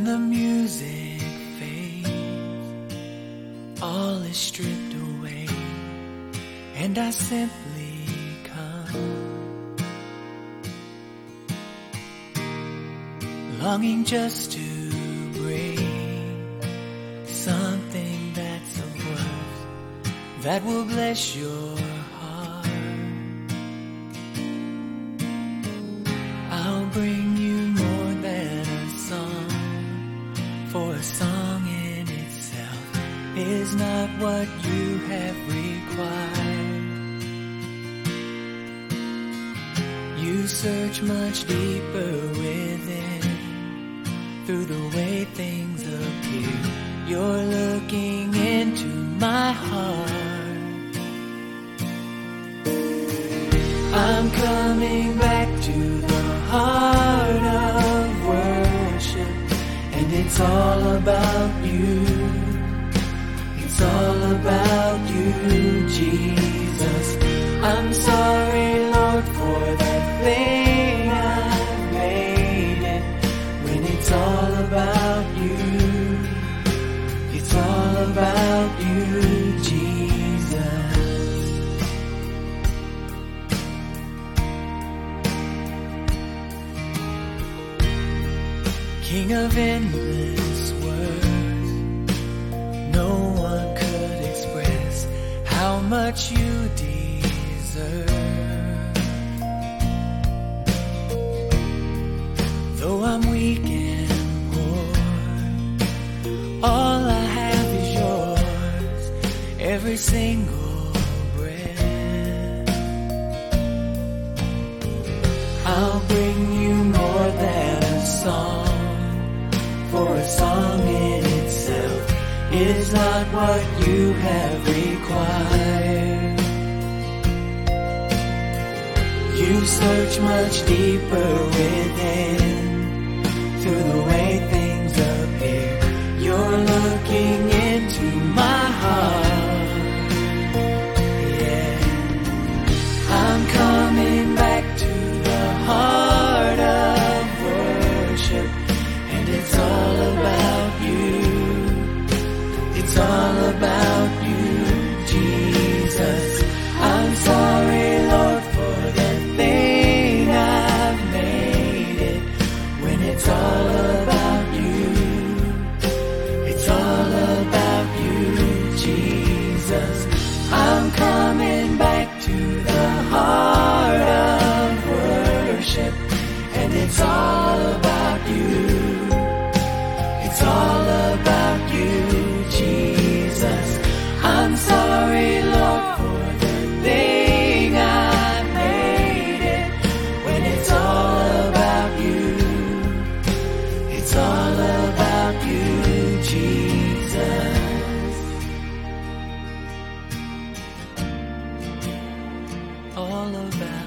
the music fades, all is stripped away, and I simply come, longing just to bring something that's of worth that will bless your heart. I'll bring you more than a song, for a song in itself is not what you have required. You search much deeper within, through the way things appear. You're looking into my heart. I'm coming back to the heart of worship, and it's all about you. It's all about you, Jesus. I'm sorry, Lord, for that thing I've made it, when it's all about you. It's all about you, Jesus. King of endless words, no one could express how much you deserve. Though I'm weak and poor, all I have is yours, every single breath. I'll bring you more than a song, for a song in itself is not what you have required. You search much deeper within, through the way things appear. You're looking into my heart. Yeah, I'm coming back to the heart of worship, and it's all about you. It's all about you, Jesus. I'm sorry, Lord, for the thing I've made it, when it's all about you. It's all about you, Jesus. I'm coming back to the heart of worship, and it's all about you. It's all about you, Jesus. I'm sorry, Lord, for the thing I made it, when it's all about you. It's all about you, Jesus. All about